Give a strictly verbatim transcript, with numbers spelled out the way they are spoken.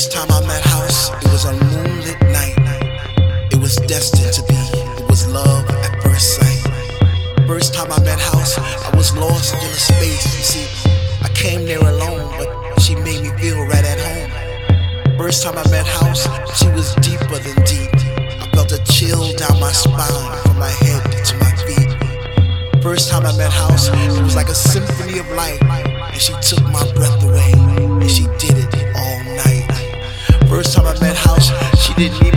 First time I met House, it was a moonlit night. It was destined to be, it was love at first sight. First time I met House, I was lost in a space. You see, I came there alone, but she made me feel right at home. First time I met House, she was deeper than deep. I felt a chill down my spine, from my head to my feet. First time I met House, it was like a symphony of light, and she took my breath away, and she did it all night. First time I met House, she didn't even